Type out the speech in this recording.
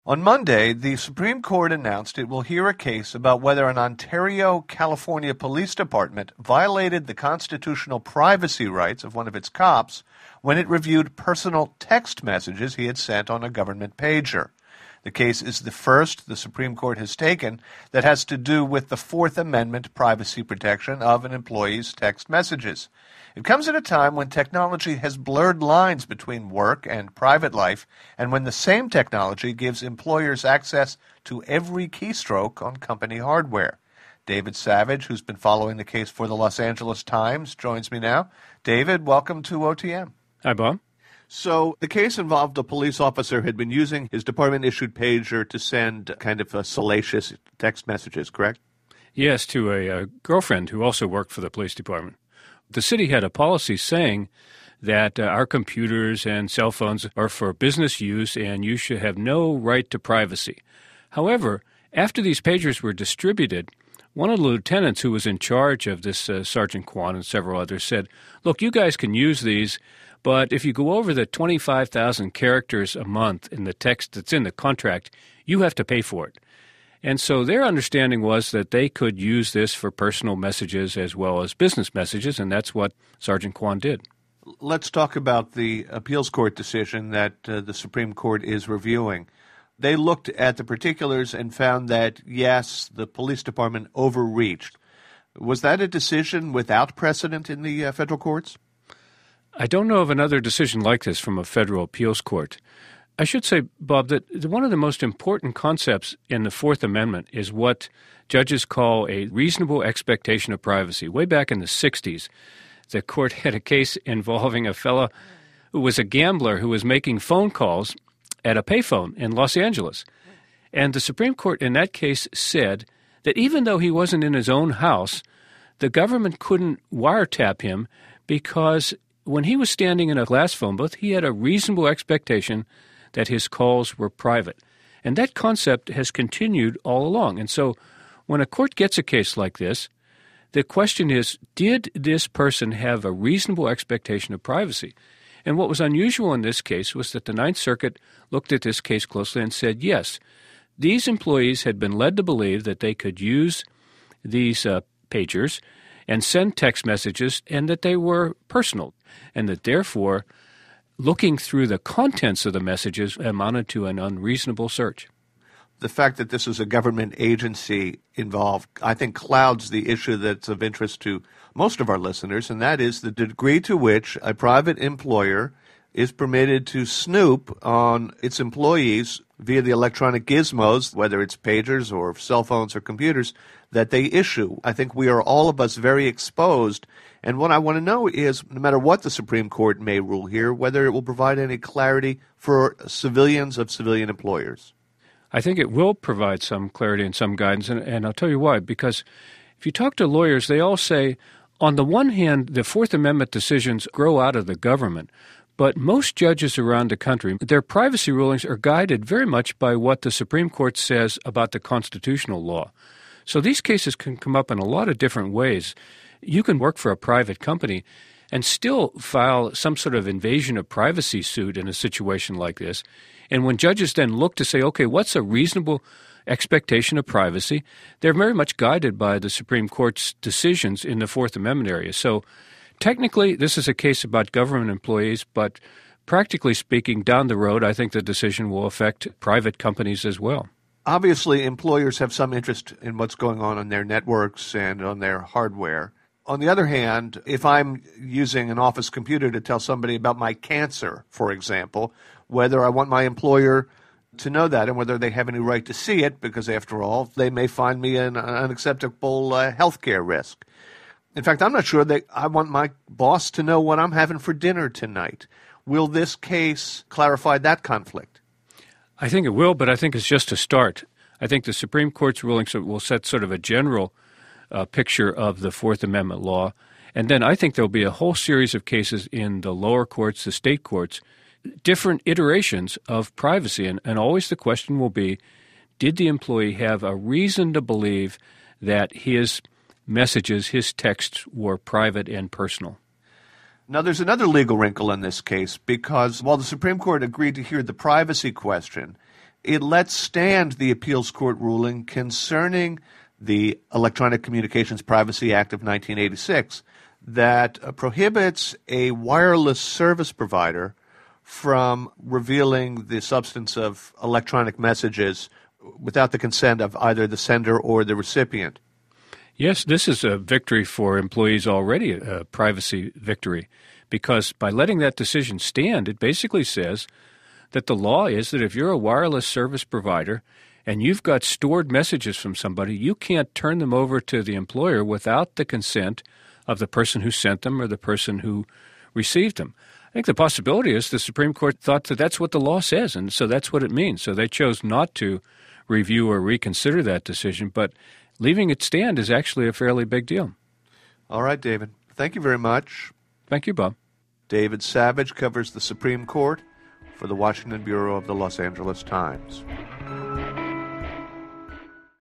On Monday, the Supreme Court announced it will hear a case about whether an Ontario, California police department violated the constitutional privacy rights of one of its cops when it reviewed personal text messages he had sent on a government pager. The case is the first the Supreme Court has taken that has to do with the Fourth Amendment privacy protection of an employee's text messages. It comes at a time when technology has blurred lines between work and private life, and when the same technology gives employers access to every keystroke on company hardware. David Savage, who's been following the case for the Los Angeles Times, joins me now. David, welcome to OTM. Hi, Bob. So the case involved a police officer who had been using his department-issued pager to send kind of salacious text messages, correct? Yes, to a girlfriend who also worked for the police department. The city had a policy saying that our computers and cell phones are for business use and you should have no right to privacy. However, after these pagers were distributed, one of the lieutenants who was in charge of this, Sergeant Kwan and several others, said, look, you guys can use these, but if you go over the 25,000 characters a month in the text that's in the contract, you have to pay for it. And so their understanding was that they could use this for personal messages as well as business messages, and that's what Sergeant Kwan did. Let's talk about the appeals court decision that the Supreme Court is reviewing. They looked at the particulars and found that, yes, the police department overreached. Was that a decision without precedent in the federal courts? I don't know of another decision like this from a federal appeals court. I should say, Bob, that one of the most important concepts in the Fourth Amendment is what judges call a reasonable expectation of privacy. Way back in the 60s, the court had a case involving a fellow who was a gambler who was making phone calls at a payphone in Los Angeles. And the Supreme Court in that case said that even though he wasn't in his own house, the government couldn't wiretap him because when he was standing in a glass phone booth, he had a reasonable expectation that his calls were private. And that concept has continued all along. And so when a court gets a case like this, the question is, did this person have a reasonable expectation of privacy? And what was unusual in this case was that the Ninth Circuit looked at this case closely and said, yes, these employees had been led to believe that they could use these pagers and send text messages and that they were personal, and that therefore looking through the contents of the messages amounted to an unreasonable search. The fact that this is a government agency involved, I think, clouds the issue that's of interest to most of our listeners, and that is the degree to which a private employer is permitted to snoop on its employees via the electronic gizmos, whether it's pagers or cell phones or computers, that they issue. I think we are all of us very exposed. And what I want to know is, no matter what the Supreme Court may rule here, whether it will provide any clarity for civilians of civilian employers. I think it will provide some clarity and some guidance, and I'll tell you why. Because if you talk to lawyers, they all say, on the one hand, the Fourth Amendment decisions grow out of the government, but most judges around the country, their privacy rulings are guided very much by what the Supreme Court says about the constitutional law. So these cases can come up in a lot of different ways. You can work for a private company and still file some sort of invasion of privacy suit in a situation like this. And when judges then look to say, okay, what's a reasonable expectation of privacy, they're very much guided by the Supreme Court's decisions in the Fourth Amendment area. So technically, this is a case about government employees, but practically speaking, down the road, I think the decision will affect private companies as well. Obviously, employers have some interest in what's going on their networks and on their hardware. On the other hand, if I'm using an office computer to tell somebody about my cancer, for example, whether I want my employer to know that and whether they have any right to see it, because after all, they may find me an unacceptable health care risk. In fact, I'm not sure that I want my boss to know what I'm having for dinner tonight. Will this case clarify that conflict? I think it will, but I think it's just a start. I think the Supreme Court's rulings will set sort of a general picture of the Fourth Amendment law. And then I think there'll be a whole series of cases in the lower courts, the state courts, different iterations of privacy. And always the question will be, did the employee have a reason to believe that his messages, his texts were private and personal? Now, there's another legal wrinkle in this case because while the Supreme Court agreed to hear the privacy question, it lets stand the appeals court ruling concerning the Electronic Communications Privacy Act of 1986 that prohibits a wireless service provider from revealing the substance of electronic messages without the consent of either the sender or the recipient. Yes, this is a victory for employees already, a privacy victory, because by letting that decision stand, it basically says that the law is that if you're a wireless service provider and you've got stored messages from somebody, you can't turn them over to the employer without the consent of the person who sent them or the person who received them. I think the possibility is the Supreme Court thought that that's what the law says, and so that's what it means. So they chose not to review or reconsider that decision, but leaving it stand is actually a fairly big deal. All right, David. Thank you very much. Thank you, Bob. David Savage covers the Supreme Court for the Washington Bureau of the Los Angeles Times.